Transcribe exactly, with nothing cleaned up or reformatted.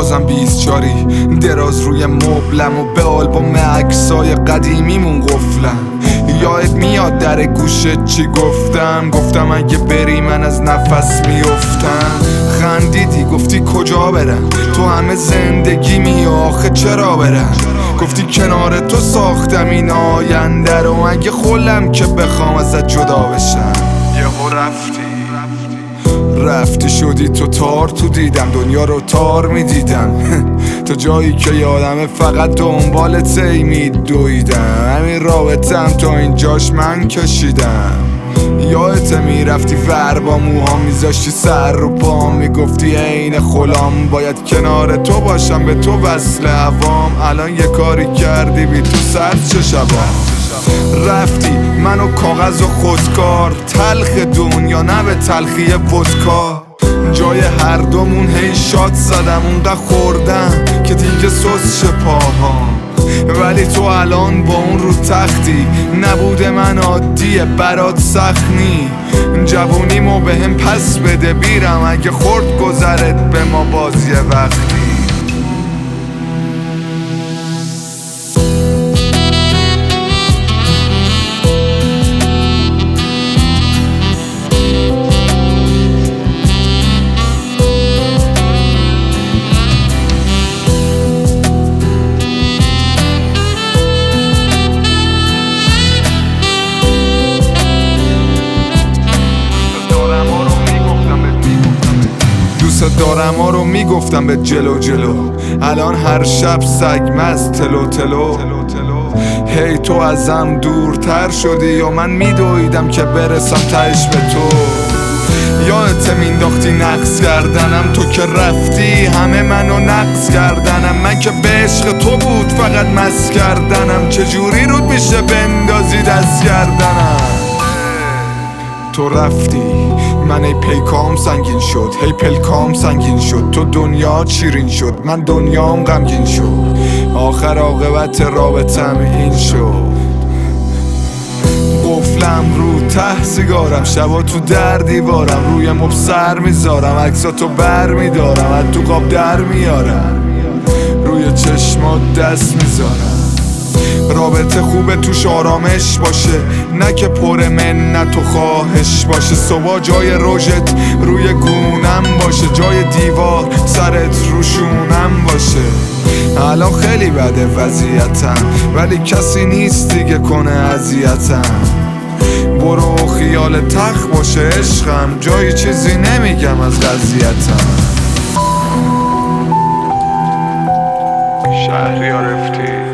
بازم بیستچاری دراز روی مبلم و به آلبوم عکسای قدیمیمون قفلم. یاد میاد در گوشت چی گفتم؟ گفتم اگه بری من از نفس میافتم. خندیدی گفتی کجا برم؟ تو همه زندگی می آخه چرا برم؟ گفتی کنار تو ساختم این آینده رو، اگه خولم که بخوام ازت جدا بشم. یهو رفتی رفتی شدی تو تار تو دیدم، دنیا رو تار میدیدم تا جایی که یادمه فقط دنبالت ای میدویدم. همین رابطم تا اینجاش من کشیدم. یادت میرفتی ور با موها میذاشتی سر رو پام، میگفتی عین خلام باید کنار تو باشم به تو وصل هوام. الان یه کاری کردی بی تو سر چه شبام. رفتی منو کاغذ و خودکار، تلخ دنیا نه به تلخی ودکا. جای هر دومون هی شات زدم اونقدر خوردم که دیگه سوس شه پاهام. ولی تو الان با اون رو تختی، نبوده من عادیه برات سخت نی. جوونیمو به هم پس بده بیرم، اگه خورد گذرت به ما بازی وقتی. دوست دارم ها رو میگفتم به جلو جلو، الان هر شب سگ مست تلو تلو. هی تو ازم دورتر شدی و من میدویدم که برسم تهش به تو. یادت مینداختی نقص کردنم، تو که رفتی همه منو نقص کردنم. من که به عشق تو بود فقط مست کردنم، چجوری رود میشه بندازی دست کردنم. تو رفتی من ای پیکام سنگین شد، هی پلکام سنگین شد. تو دنیا شیرین شد من دنیام غمگین شد، آخر عاقبت رابطم این شد. قفلم رو ته سیگارم، شبا تو در دیوارم، روی مبل سر میذارم، عکساتو بر میدارم، از تو قاب در میارم، روی چشمات دست میذارم. رابطه خوبه توش آرامش باشه، نه که پر منت و خواهش باشه. صبح جای رژت روی گونم باشه، جای دیوار سرت روشونم باشه. الان خیلی بده وضعیتم ولی کسی نیست دیگه کنه اذیتم. برو خیال تخت باشه عشقم، جای چیزی نمیگم از قضیتم. شهریار رفتی